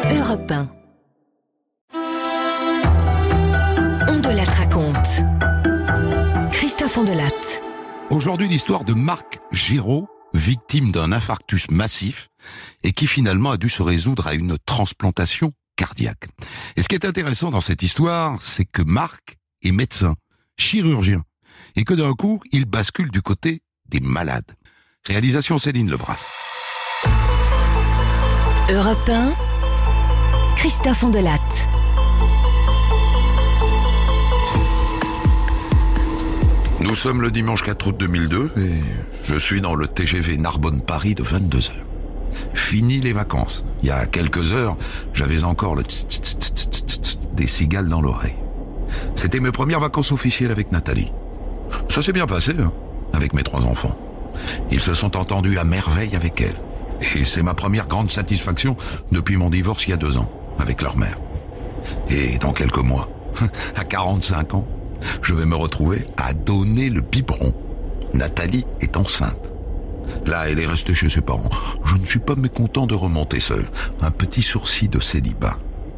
Europe 1. On de la raconte. Christophe Ondelatte. Aujourd'hui, l'histoire de Marc Giraud, victime d'un infarctus massif et qui finalement a dû se résoudre à une transplantation cardiaque. Et ce qui est intéressant dans cette histoire, c'est que Marc est médecin, chirurgien, et que d'un coup, il bascule du côté des malades. Réalisation Céline Lebras. Europe 1, Christophe Ondelatte. Nous sommes le dimanche 4 août 2002 et je suis dans le TGV Narbonne-Paris de 22h. Fini les vacances. Il y a quelques heures, j'avais encore le des cigales dans l'oreille. C'était mes premières vacances officielles avec Nathalie. Ça s'est bien passé, avec mes 3 enfants. Ils se sont entendus à merveille avec elle. Et c'est ma première grande satisfaction depuis mon divorce il y a 2 ans, avec leur mère. Et dans quelques mois, à 45 ans, je vais me retrouver à donner le biberon. Nathalie est enceinte. Là, elle est restée chez ses parents. Je ne suis pas mécontent de remonter seul. Un petit sourcil de célibat.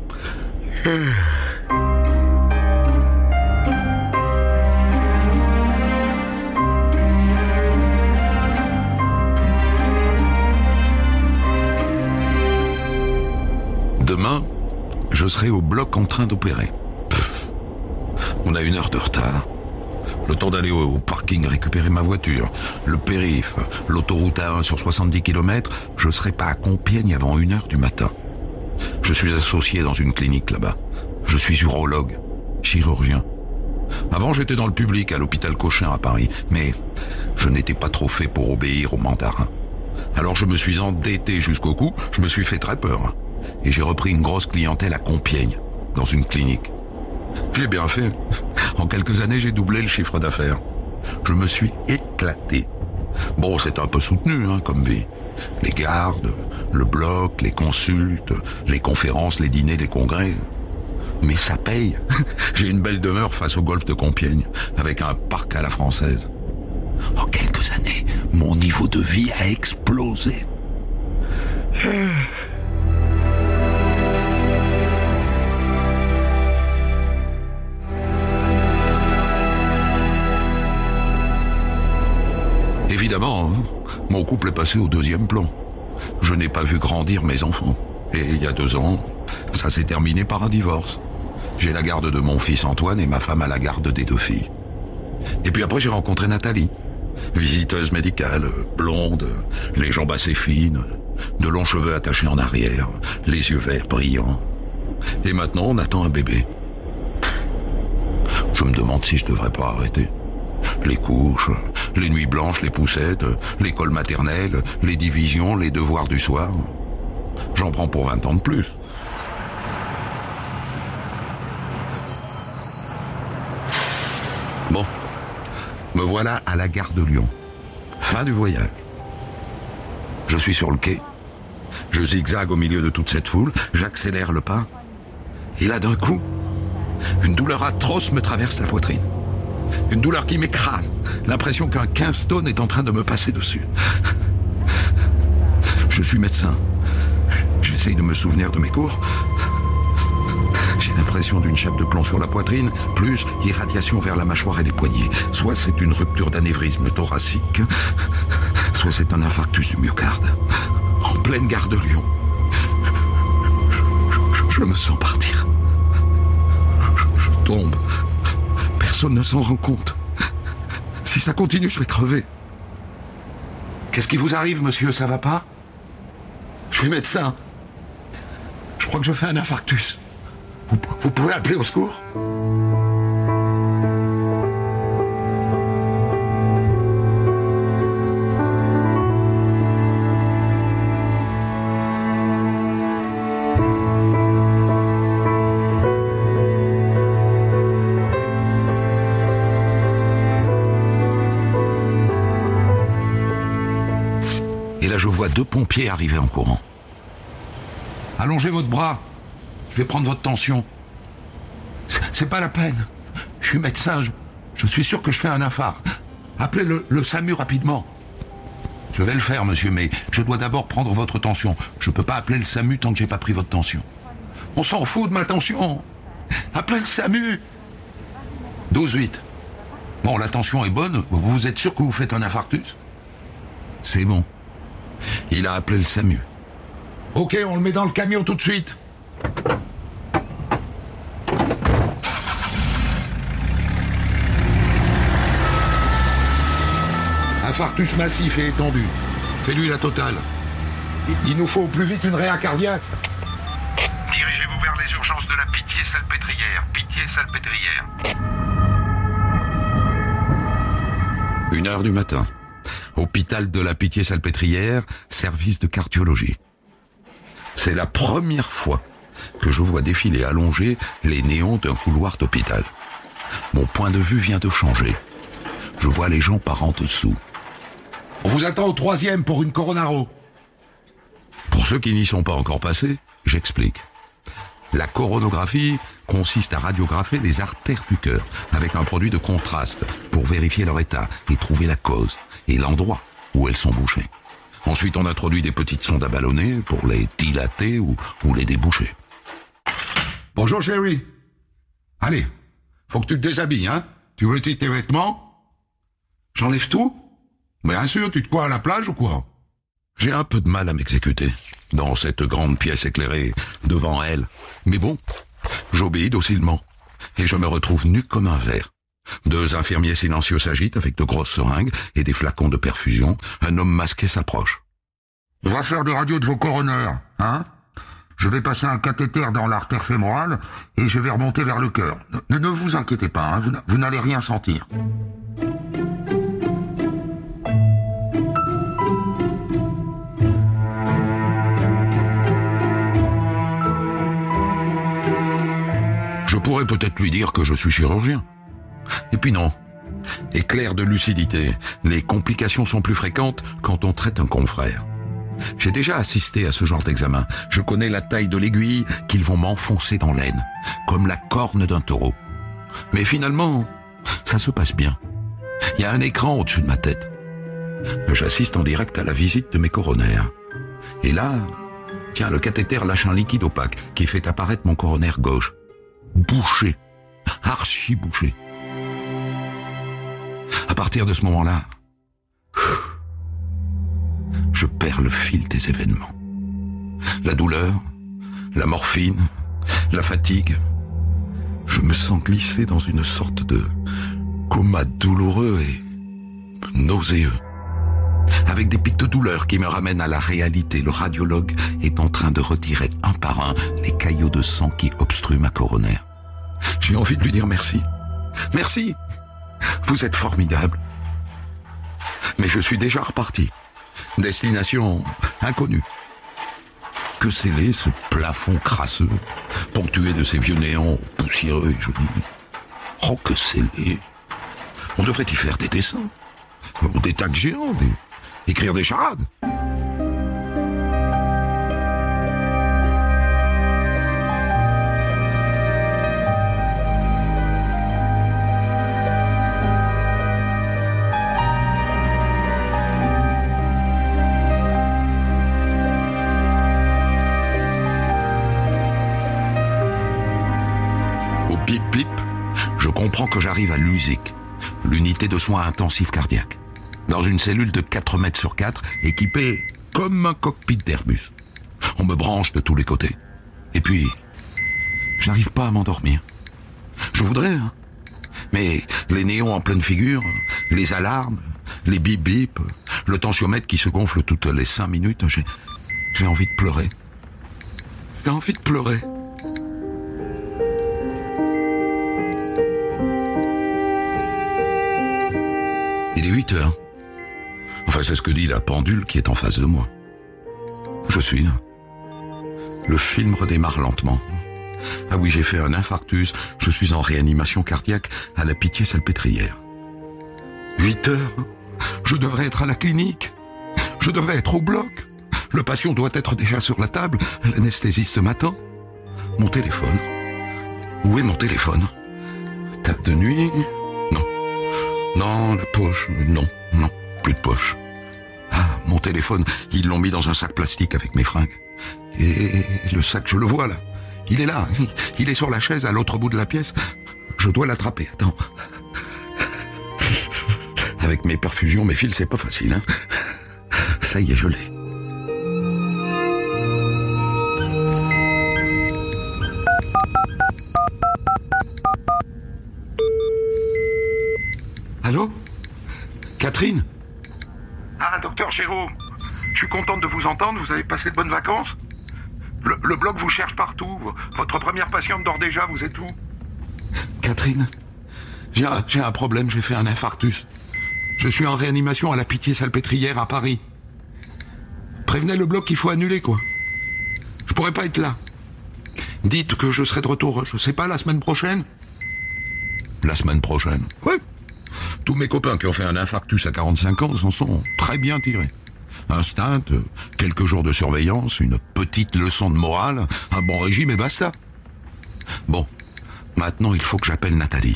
Demain, je serai au bloc en train d'opérer. On a 1 heure de retard. Le temps d'aller au parking récupérer ma voiture, le périph', l'autoroute A1 sur 70 km, je serai pas à Compiègne avant 1h du matin. Je suis associé dans une clinique là-bas. Je suis urologue, chirurgien. Avant, j'étais dans le public à l'hôpital Cochin à Paris, mais je n'étais pas trop fait pour obéir aux mandarins. Alors je me suis endetté jusqu'au cou, je me suis fait très peur. Et j'ai repris une grosse clientèle à Compiègne, dans une clinique. J'ai bien fait. En quelques années, j'ai doublé le chiffre d'affaires. Je me suis éclaté. Bon, c'est un peu soutenu, comme vie. Les gardes, le bloc, les consultes, les conférences, les dîners, les congrès. Mais ça paye. J'ai une belle demeure face au golfe de Compiègne, avec un parc à la française. En quelques années, mon niveau de vie a explosé. Évidemment, mon couple est passé au 2e plan. Je n'ai pas vu grandir mes enfants. Et il y a 2 ans, ça s'est terminé par un divorce. J'ai la garde de mon fils Antoine et ma femme a la garde des 2 filles. Et puis après, j'ai rencontré Nathalie. Visiteuse médicale, blonde, les jambes assez fines, de longs cheveux attachés en arrière, les yeux verts brillants. Et maintenant, on attend un bébé. Je me demande si je devrais pas arrêter. Les couches, les nuits blanches, les poussettes, l'école maternelle, les divisions, les devoirs du soir. J'en prends pour 20 ans de plus. Bon, me voilà à la gare de Lyon. Fin du voyage. Je suis sur le quai. Je zigzague au milieu de toute cette foule, j'accélère le pas. Et là d'un coup, une douleur atroce me traverse la poitrine. Une douleur qui m'écrase. L'impression qu'un 15 tonnes est en train de me passer dessus. Je suis médecin. J'essaye de me souvenir de mes cours. J'ai l'impression d'une chape de plomb sur la poitrine, plus irradiation vers la mâchoire et les poignets. Soit c'est une rupture d'anévrisme thoracique, soit c'est un infarctus du myocarde. En pleine gare de Lyon. Je me sens partir. Je tombe. Personne ne s'en rend compte. Si ça continue, je vais crever. Qu'est-ce qui vous arrive, monsieur? Ça va pas? Je suis médecin. Je crois que je fais un infarctus. Vous pouvez appeler au secours? Et là, je vois 2 pompiers arriver en courant. Allongez votre bras. Je vais prendre votre tension. C'est pas la peine. Je suis médecin. Je suis sûr que je fais un infarct. Appelez le SAMU rapidement. Je vais le faire, monsieur, mais je dois d'abord prendre votre tension. Je peux pas appeler le SAMU tant que j'ai pas pris votre tension. On s'en fout de ma tension. Appelez le SAMU. 12,8. Bon, la tension est bonne. Vous êtes sûr que vous faites un infarctus? C'est bon. Il a appelé le SAMU. Ok, on le met dans le camion tout de suite. Infarctus massif et étendu. Fais-lui la totale. Il nous faut au plus vite une réa cardiaque. Dirigez-vous vers les urgences de la Pitié-Salpêtrière. Pitié-Salpêtrière. 1h du matin. Hôpital de la Pitié-Salpêtrière, service de cardiologie. C'est la première fois que je vois défiler allongés les néons d'un couloir d'hôpital. Mon point de vue vient de changer. Je vois les gens par en dessous. On vous attend au 3e pour une coronaro. Pour ceux qui n'y sont pas encore passés, j'explique. La coronographie consiste à radiographer les artères du cœur avec un produit de contraste pour vérifier leur état et trouver la cause et l'endroit où elles sont bouchées. Ensuite, on introduit des petites sondes à ballonner pour les dilater ou les déboucher. Bonjour chérie. Allez, faut que tu te déshabilles, hein? Tu retires tes vêtements? J'enlève tout? Bien sûr, tu te crois à la plage ou quoi? J'ai un peu de mal à m'exécuter dans cette grande pièce éclairée devant elle. Mais bon, j'obéis docilement et je me retrouve nu comme un verre. 2 infirmiers silencieux s'agitent avec de grosses seringues et des flacons de perfusion. Un homme masqué s'approche. On va faire des radios de vos coroners, hein? Je vais passer un cathéter dans l'artère fémorale et je vais remonter vers le cœur. Ne vous inquiétez pas, hein, vous n'allez rien sentir. Je pourrais peut-être lui dire que je suis chirurgien. Et puis non. Éclair de lucidité, les complications sont plus fréquentes quand on traite un confrère. J'ai déjà assisté à ce genre d'examen. Je connais la taille de l'aiguille qu'ils vont m'enfoncer dans l'aine, comme la corne d'un taureau. Mais finalement, ça se passe bien. Il y a un écran au-dessus de ma tête. J'assiste en direct à la visite de mes coronaires. Et là, tiens, le cathéter lâche un liquide opaque qui fait apparaître mon coronaire gauche. Bouché. Archi bouché. À partir de ce moment-là, je perds le fil des événements. La douleur, la morphine, la fatigue. Je me sens glisser dans une sorte de coma douloureux et nauséeux. Avec des pics de douleur qui me ramènent à la réalité. Le radiologue est en train de retirer un par un les caillots de sang qui obstruent ma coronaire. J'ai envie de lui dire merci. Merci. Vous êtes formidable. Mais je suis déjà reparti. Destination inconnue. Que scellé ce plafond crasseux, ponctué de ces vieux néons poussiéreux et jolis. Oh, que scellé. On devrait y faire des dessins. Des tags géants, écrire des charades. Au bip-bip, je comprends que j'arrive à l'USIC, l'unité de soins intensifs cardiaques. Dans une cellule de 4 mètres sur 4, équipée comme un cockpit d'Airbus. On me branche de tous les côtés. Et puis, j'arrive pas à m'endormir. Je voudrais, hein. Mais les néons en pleine figure, les alarmes, les bip-bip, le tensiomètre qui se gonfle toutes les 5 minutes, j'ai envie de pleurer. J'ai envie de pleurer. Il est 8 heures. Enfin, c'est ce que dit la pendule qui est en face de moi. Je suis là. Le film redémarre lentement. Ah oui, j'ai fait un infarctus. Je suis en réanimation cardiaque à la Pitié-Salpêtrière. 8 heures. Je devrais être à la clinique. Je devrais être au bloc. Le patient doit être déjà sur la table. L'anesthésiste m'attend. Mon téléphone. Où est mon téléphone? Table de nuit? Non. Non, la poche. Non, plus de poche. Ah, Mon téléphone, ils l'ont mis dans un sac plastique avec mes fringues. Et le sac, je le vois là. Il est là. Il est sur la chaise à l'autre bout de la pièce. Je dois l'attraper. Attends. Avec mes perfusions, mes fils, c'est pas facile, hein. Ça y est, je l'ai. Allô ? Catherine ? Ah, docteur Jérôme, je suis contente de vous entendre, vous avez passé de bonnes vacances ? Le bloc vous cherche partout, votre première patiente dort déjà, vous êtes où ? Catherine, j'ai un problème, j'ai fait un infarctus. Je suis en réanimation à la Pitié-Salpêtrière à Paris. Prévenez le bloc qu'il faut annuler, quoi. Je pourrais pas être là. Dites que je serai de retour, je sais pas, la semaine prochaine ? La semaine prochaine, oui. Tous mes copains qui ont fait un infarctus à 45 ans s'en sont très bien tirés. Un stint, quelques jours de surveillance, une petite leçon de morale, un bon régime et basta. Bon, maintenant il faut que j'appelle Nathalie.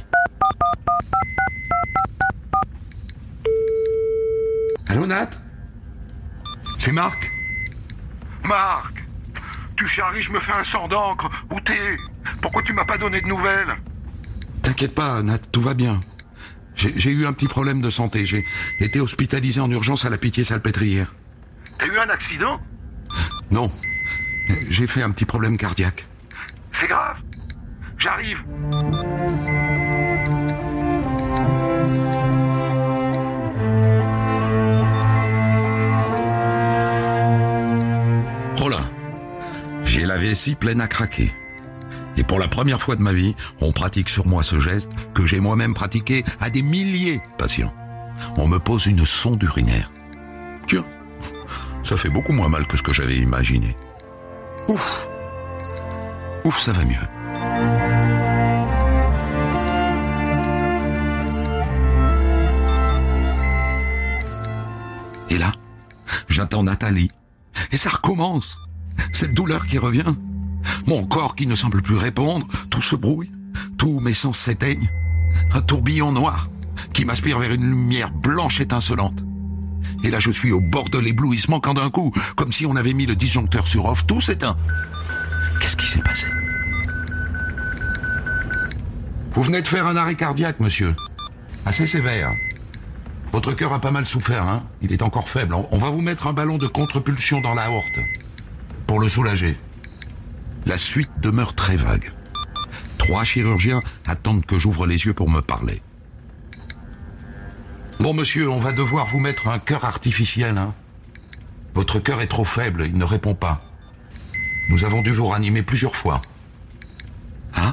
Allô Nat ? C'est Marc ? Marc, tu charries, je me fais un sang d'encre. Où t'es ? Pourquoi tu m'as pas donné de nouvelles ? T'inquiète pas Nat, tout va bien. J'ai eu un petit problème de santé. J'ai été hospitalisé en urgence à la Pitié-Salpêtrière. T'as eu un accident ? Non, j'ai fait un petit problème cardiaque. C'est grave. J'arrive. Oh là, j'ai la vessie pleine à craquer. Et pour la première fois de ma vie, on pratique sur moi ce geste que j'ai moi-même pratiqué à des milliers de patients. On me pose une sonde urinaire. Tiens, ça fait beaucoup moins mal que ce que j'avais imaginé. Ouf, ça va mieux. Et là, j'attends Nathalie. Et ça recommence. Cette douleur qui revient. Mon corps qui ne semble plus répondre, tout se brouille, tous mes sens s'éteignent. Un tourbillon noir qui m'aspire vers une lumière blanche étincelante. Et là je suis au bord de l'éblouissement quand d'un coup, comme si on avait mis le disjoncteur sur off, tout s'éteint. Qu'est-ce qui s'est passé ? Vous venez de faire un arrêt cardiaque, monsieur. Assez sévère. Votre cœur a pas mal souffert, hein ? Il est encore faible. On va vous mettre un ballon de contre-pulsion dans l'aorte pour le soulager. La suite demeure très vague. 3 chirurgiens attendent que j'ouvre les yeux pour me parler. Bon, monsieur, on va devoir vous mettre un cœur artificiel, hein. Votre cœur est trop faible, il ne répond pas. Nous avons dû vous ranimer plusieurs fois. Hein ?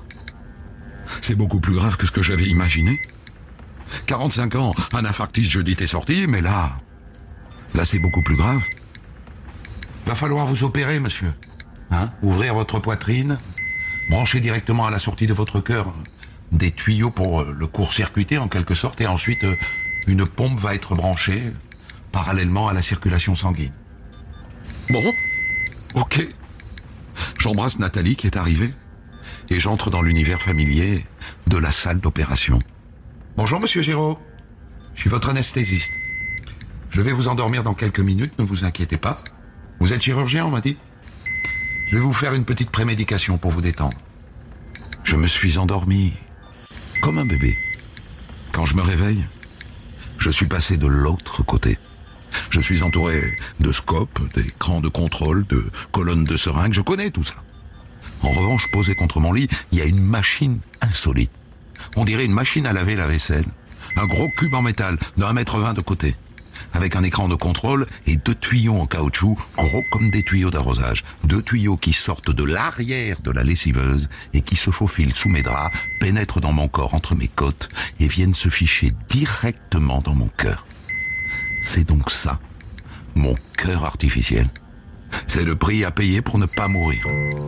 C'est beaucoup plus grave que ce que j'avais imaginé. 45 ans, un infarctus jeudi t'es sorti, mais là c'est beaucoup plus grave. Va falloir vous opérer, monsieur. Hein ? Ouvrir votre poitrine, brancher directement à la sortie de votre cœur des tuyaux pour le court-circuiter en quelque sorte, et ensuite une pompe va être branchée parallèlement à la circulation sanguine. Bon, ok. J'embrasse Nathalie qui est arrivée et j'entre dans l'univers familier de la salle d'opération. Bonjour monsieur Géraud, je suis votre anesthésiste. Je vais vous endormir dans quelques minutes, ne vous inquiétez pas. Vous êtes chirurgien, on m'a dit ? Je vais vous faire une petite prémédication pour vous détendre. Je me suis endormi comme un bébé. Quand je me réveille, je suis passé de l'autre côté. Je suis entouré de scopes, d'écrans de contrôle, de colonnes de seringues, je connais tout ça. En revanche, posé contre mon lit, il y a une machine insolite. On dirait une machine à laver la vaisselle. Un gros cube en métal de 1,20 m de côté. Avec un écran de contrôle et 2 tuyaux en caoutchouc, gros comme des tuyaux d'arrosage. 2 tuyaux qui sortent de l'arrière de la lessiveuse et qui se faufilent sous mes draps, pénètrent dans mon corps entre mes côtes et viennent se ficher directement dans mon cœur. C'est donc ça, mon cœur artificiel. C'est le prix à payer pour ne pas mourir.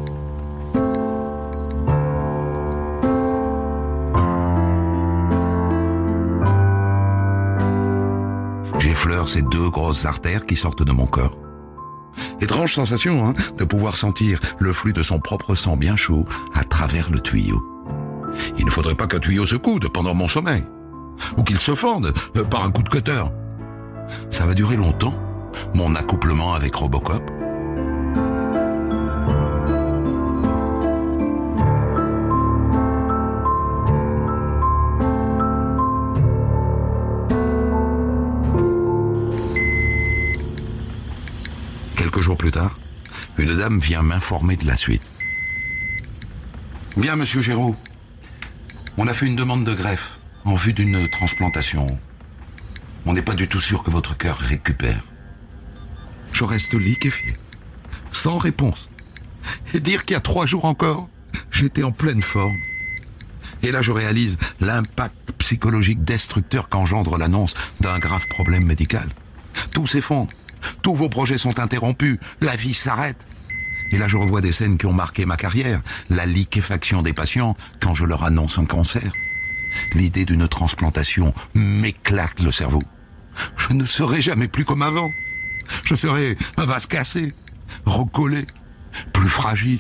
J'effleure ces 2 grosses artères qui sortent de mon corps. Étrange sensation, hein, de pouvoir sentir le flux de son propre sang bien chaud à travers le tuyau. Il ne faudrait pas qu'un tuyau se coude pendant mon sommeil, ou qu'il se fende par un coup de cutter. Ça va durer longtemps, Mon accouplement avec Robocop? Quelques jours plus tard, une dame vient m'informer de la suite. Bien, monsieur Géraud, on a fait une demande de greffe en vue d'une transplantation. On n'est pas du tout sûr que votre cœur récupère. Je reste liquéfié, sans réponse. Et dire qu'il y a 3 jours encore, j'étais en pleine forme. Et là, je réalise l'impact psychologique destructeur qu'engendre l'annonce d'un grave problème médical. Tout s'effondre. Tous vos projets sont interrompus. La vie s'arrête. Et là, je revois des scènes qui ont marqué ma carrière. La liquéfaction des patients quand je leur annonce un cancer. L'idée d'une transplantation m'éclate le cerveau. Je ne serai jamais plus comme avant. Je serai un vase cassé, recollé, plus fragile.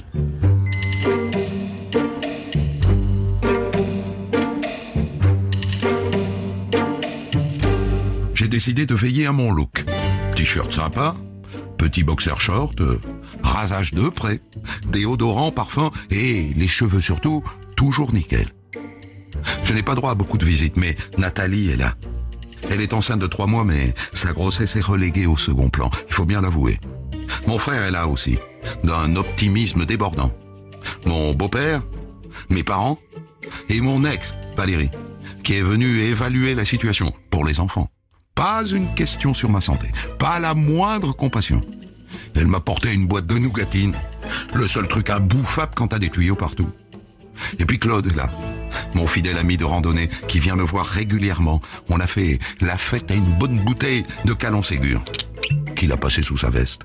J'ai décidé de veiller à mon look. T-shirt sympa, petit boxer short, rasage de près, déodorant, parfum et les cheveux surtout, toujours nickel. Je n'ai pas droit à beaucoup de visites, mais Nathalie est là. Elle est enceinte de 3 mois, mais sa grossesse est reléguée au second plan, il faut bien l'avouer. Mon frère est là aussi, d'un optimisme débordant. Mon beau-père, mes parents et mon ex, Valérie, qui est venue évaluer la situation pour les enfants. Pas une question sur ma santé, pas la moindre compassion. Elle m'a porté une boîte de nougatine, le seul truc imbouffable quand t'as des tuyaux partout. Et puis Claude est là, mon fidèle ami de randonnée qui vient me voir régulièrement. On a fait la fête à une bonne bouteille de Calon Ségur, qu'il a passé sous sa veste.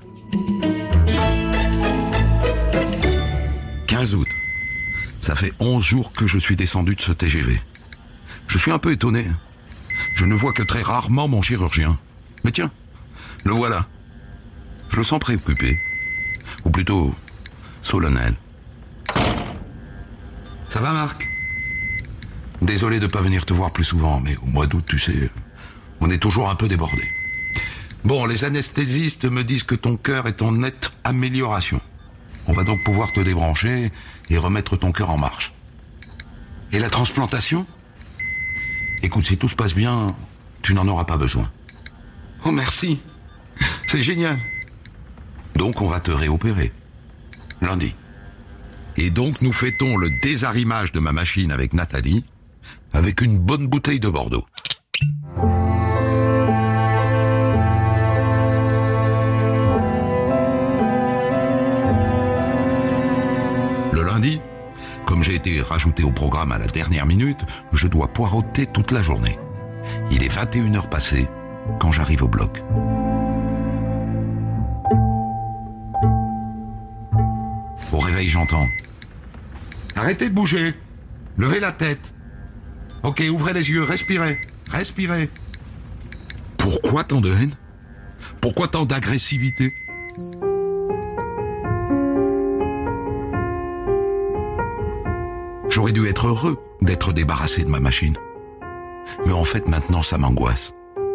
15 août, ça fait 11 jours que je suis descendu de ce TGV. Je suis un peu étonné. Je ne vois que très rarement mon chirurgien. Mais tiens, le voilà. Je le sens préoccupé. Ou plutôt, solennel. Ça va, Marc? Désolé de ne pas venir te voir plus souvent, mais au mois d'août, tu sais, on est toujours un peu débordé. Bon, les anesthésistes me disent que ton cœur est en nette amélioration. On va donc pouvoir te débrancher et remettre ton cœur en marche. Et la transplantation? Écoute, si tout se passe bien, tu n'en auras pas besoin. Oh, merci. C'est génial. Donc, on va te réopérer. Lundi. Et donc, nous fêtons le désarrimage de ma machine avec Nathalie, avec une bonne bouteille de Bordeaux. Le lundi, comme j'ai été rajouté au programme à la dernière minute, je dois poireauter toute la journée. Il est 21h passées quand j'arrive au bloc. Au réveil, j'entends: arrêtez de bouger, levez la tête. Ok, ouvrez les yeux, respirez, respirez. Pourquoi tant de haine? Pourquoi tant d'agressivité? J'aurais dû être heureux d'être débarrassé de ma machine. Mais en fait, maintenant, ça m'angoisse.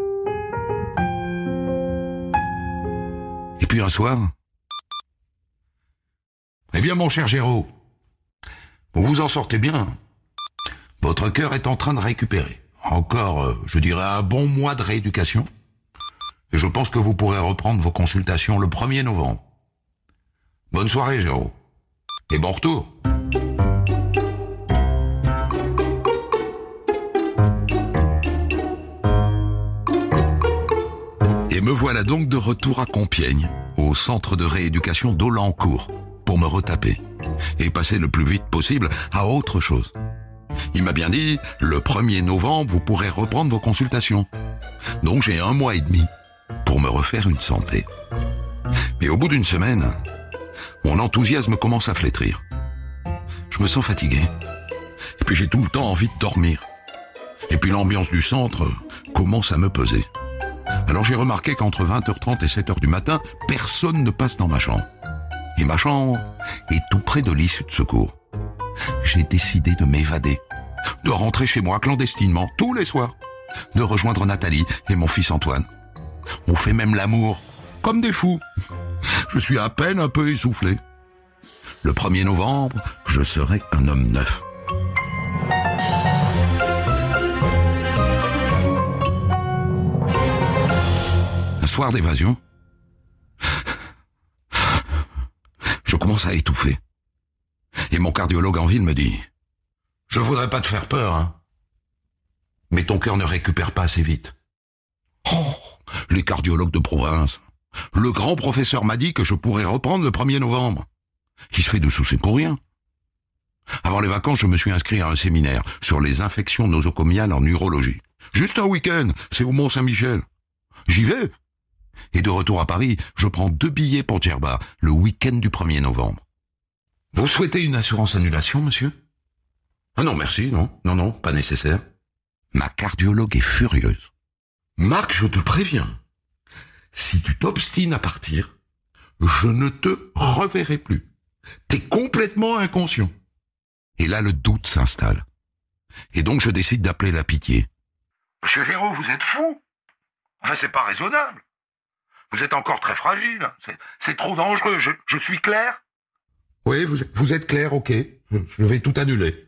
Et puis un soir... Eh bien, mon cher Géraud, vous vous en sortez bien. Votre cœur est en train de récupérer. Encore, je dirais, un bon mois de rééducation. Et je pense que vous pourrez reprendre vos consultations le 1er novembre. Bonne soirée, Géraud. Et bon retour. Et me voilà donc de retour à Compiègne, au centre de rééducation d'Aulancourt, pour me retaper et passer le plus vite possible à autre chose. Il m'a bien dit, le 1er novembre, vous pourrez reprendre vos consultations. Donc j'ai 1 mois et demi pour me refaire une santé. Mais au bout d'une semaine, mon enthousiasme commence à flétrir. Je me sens fatigué. Et puis j'ai tout le temps envie de dormir. Et puis l'ambiance du centre commence à me peser. Alors j'ai remarqué qu'entre 20h30 et 7h du matin, personne ne passe dans ma chambre. Et ma chambre est tout près de l'issue de secours. J'ai décidé de m'évader, de rentrer chez moi clandestinement tous les soirs, de rejoindre Nathalie et mon fils Antoine. On fait même l'amour comme des fous. Je suis à peine un peu essoufflé. Le 1er novembre, je serai un homme neuf. Un soir d'évasion, je commence à étouffer. Et mon cardiologue en ville me dit « Je voudrais pas te faire peur, hein, mais ton cœur ne récupère pas assez vite. » Oh, les cardiologues de province. Le grand professeur m'a dit que je pourrais reprendre le 1er novembre. Il se fait de soucis pour rien. Avant les vacances, je me suis inscrit à un séminaire sur les infections nosocomiales en urologie. Juste un week-end, c'est au Mont-Saint-Michel. J'y vais. Et de retour à Paris, je prends 2 billets pour Djerba, le week-end du 1er novembre. Vous souhaitez une assurance annulation, monsieur? Ah non, merci, non, pas nécessaire. Ma cardiologue est furieuse. Marc, je te préviens, si tu t'obstines à partir, je ne te reverrai plus. T'es complètement inconscient. Et là, le doute s'installe. Et donc, je décide d'appeler la pitié. Monsieur Géraud, vous êtes fou. Enfin, c'est pas raisonnable. Vous êtes encore très fragile. C'est trop dangereux. Je suis clair? Oui, vous êtes clair, ok. Je vais tout annuler.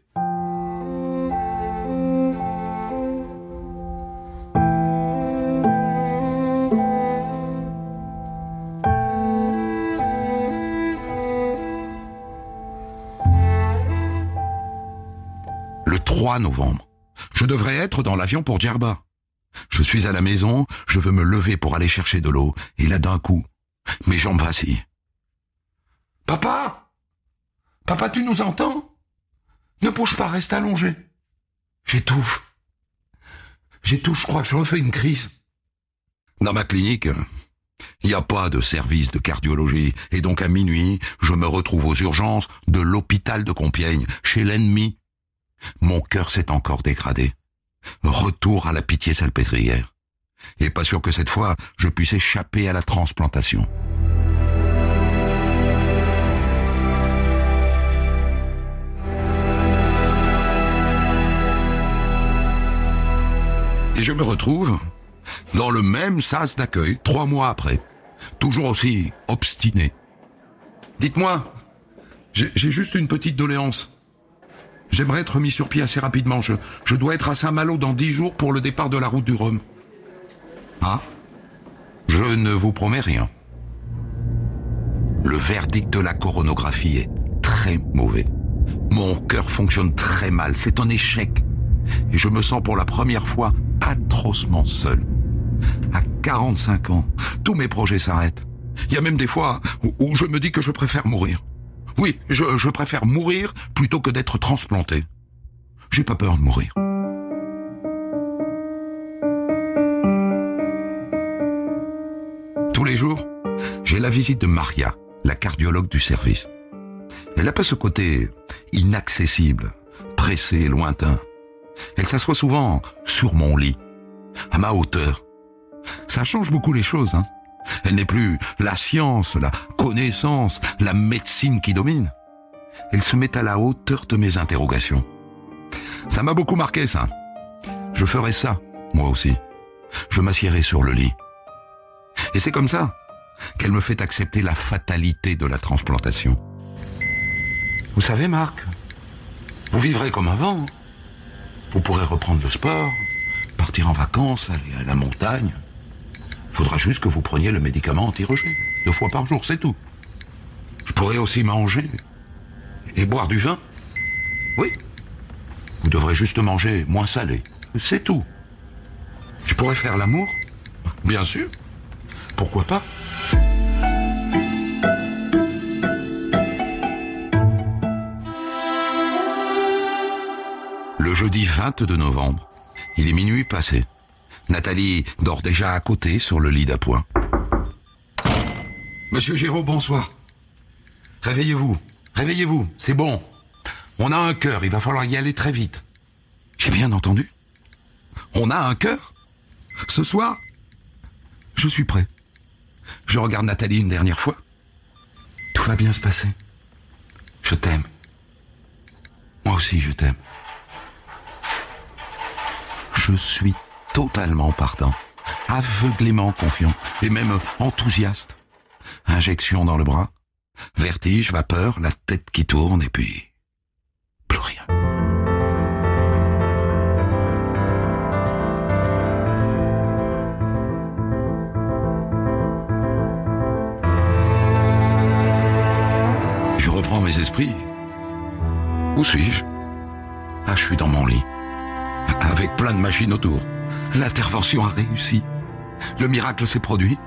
Le 3 novembre, je devrais être dans l'avion pour Djerba. Je suis à la maison, je veux me lever pour aller chercher de l'eau, et là d'un coup, mes jambes vacillent. Papa! Papa, tu nous entends? Ne bouge pas, reste allongé. J'étouffe, je crois que je refais une crise. Dans ma clinique, il n'y a pas de service de cardiologie, et donc à minuit, je me retrouve aux urgences de l'hôpital de Compiègne, chez l'ennemi. Mon cœur s'est encore dégradé. Retour à la Pitié-Salpêtrière. Et pas sûr que cette fois, je puisse échapper à la transplantation. Et je me retrouve dans le même sas d'accueil 3 mois après, toujours aussi obstiné. Dites-moi, j'ai juste une petite doléance. J'aimerais être mis sur pied assez rapidement. Je dois être à Saint-Malo dans 10 jours pour le départ de la route du Rhum. Ah, je ne vous promets rien. Le verdict de la coronographie est très mauvais. Mon cœur fonctionne très mal, c'est un échec. Et je me sens pour la première fois atrocement seul. À 45 ans, tous mes projets s'arrêtent. Il y a même des fois où je me dis que je préfère mourir. Oui, je préfère mourir plutôt que d'être transplanté. J'ai pas peur de mourir. Tous les jours, j'ai la visite de Maria, la cardiologue du service. Elle n'a pas ce côté inaccessible, pressé et lointain. Elle s'assoit souvent sur mon lit, à ma hauteur. Ça change beaucoup les choses, hein. Elle n'est plus la science, la connaissance, la médecine qui domine. Elle se met à la hauteur de mes interrogations. Ça m'a beaucoup marqué, ça. Je ferai ça, moi aussi. Je m'assiérai sur le lit. Et c'est comme ça qu'elle me fait accepter la fatalité de la transplantation. Vous savez, Marc, vous vivrez comme avant. Vous pourrez reprendre le sport, partir en vacances, aller à la montagne. Faudra juste que vous preniez le médicament anti-rejet, 2 fois par jour, c'est tout. Je pourrais aussi manger et boire du vin. Oui. Vous devrez juste manger moins salé, c'est tout. Je pourrais faire l'amour, bien sûr. Pourquoi pas? Le jeudi 22 novembre, il est minuit passé. Nathalie dort déjà à côté sur le lit d'appoint. Monsieur Géraud, bonsoir. Réveillez-vous, c'est bon. On a un cœur, il va falloir y aller très vite. J'ai bien entendu. On a un cœur? Ce soir? Je suis prêt. Je regarde Nathalie une dernière fois. Tout va bien se passer. Je t'aime. Moi aussi, je t'aime. Je suis totalement partant. aveuglément confiant et même enthousiaste. Injection dans le bras, vertige, vapeur, la tête qui tourne et puis plus rien. Je reprends mes esprits. Où suis-je? Ah, je suis dans mon lit, avec plein de machines autour. L'intervention a réussi. Le miracle s'est produit.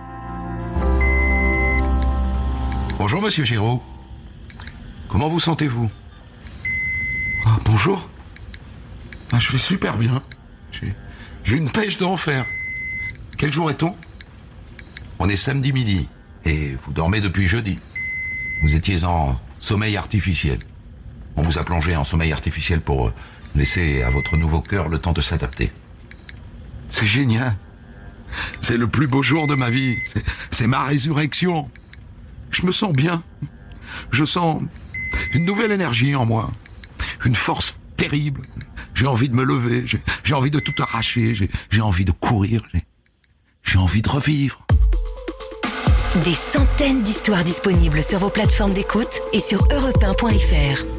Bonjour, monsieur Giraud. Comment vous sentez-vous? Oh, bonjour. Ah, je vais super bien. J'ai une pêche d'enfer. Quel jour est-on? On est samedi midi, et vous dormez depuis jeudi. Vous étiez en sommeil artificiel. On vous a plongé en sommeil artificiel pour laisser à votre nouveau cœur le temps de s'adapter. C'est génial. C'est le plus beau jour de ma vie. C'est ma résurrection. Je me sens bien. Je sens une nouvelle énergie en moi. Une force terrible. J'ai envie de me lever. J'ai envie de tout arracher. J'ai envie de courir. J'ai envie de revivre. Des centaines d'histoires disponibles sur vos plateformes d'écoute et sur europe1.fr.